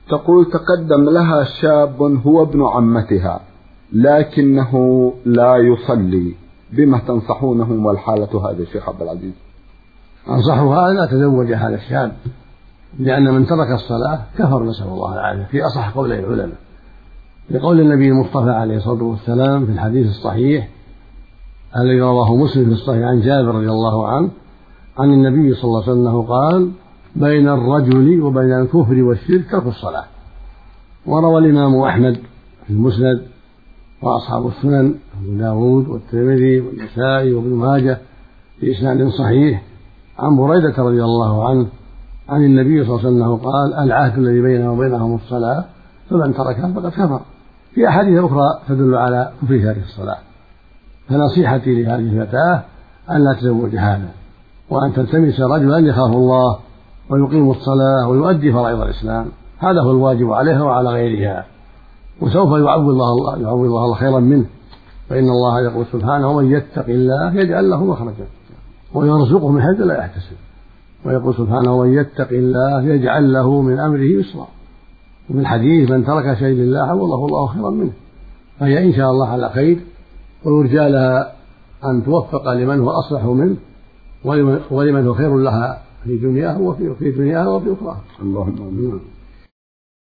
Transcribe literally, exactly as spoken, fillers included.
تقول تقدم لها شاب هو ابن عمتها لكنه لا يصلي، بما تنصحونه والحالة هذه شيخ عبد العزيز؟ أنصحها أن لا تزوج هذا الشاب، لأن من ترك الصلاة كفر، نسأل الله العافية، في أصح قولي العلماء، لقول النبي المصطفى عليه الصلاة والسلام في الحديث الصحيح الذي رواه مسلم في الصحيح عن جابر رضي الله عنه عن النبي صلى الله عليه وسلم قال: بين الرجل وبين الكفر والشرك ترك الصلاة. وروى الإمام أحمد في المسند وأصحاب السنن أبو داود والترمذي والنسائي وابن ماجه بإسناد صحيح عن بريدة رضي الله عنه عن النبي صلى الله عليه وسلم قال: العهد الذي بيننا وبينهم الصلاة فمن تركها فقد كفر. في أحاديث أخرى تدل على كفر تارك الصلاة. فنصيحتي لهذه الفتاة أن لا تزوج هذا، وأن تلتمس رجلا يخاف الله ويقيم الصلاة ويؤدي فرائض الإسلام، هذا هو الواجب عليها وعلى غيرها، وسوف يعوض الله يعوض الله خيرا منه، فإن الله يقول سبحانه: ومن يتق الله يجعل له مخرجا ويرزقه من حيث لا يحتسب، ويقول سبحانه: ومن يتق الله يجعل له من أمره يسرا. وفي الحديث: من ترك شيء لله عوضه الله خيرا منه. فهي إن شاء الله على خير، ويرجى لها أن توفق لمن هو أصلح منه ولمن هو خير لها في دنياها وفي دنياها وفي أخراها. اللهم آمين.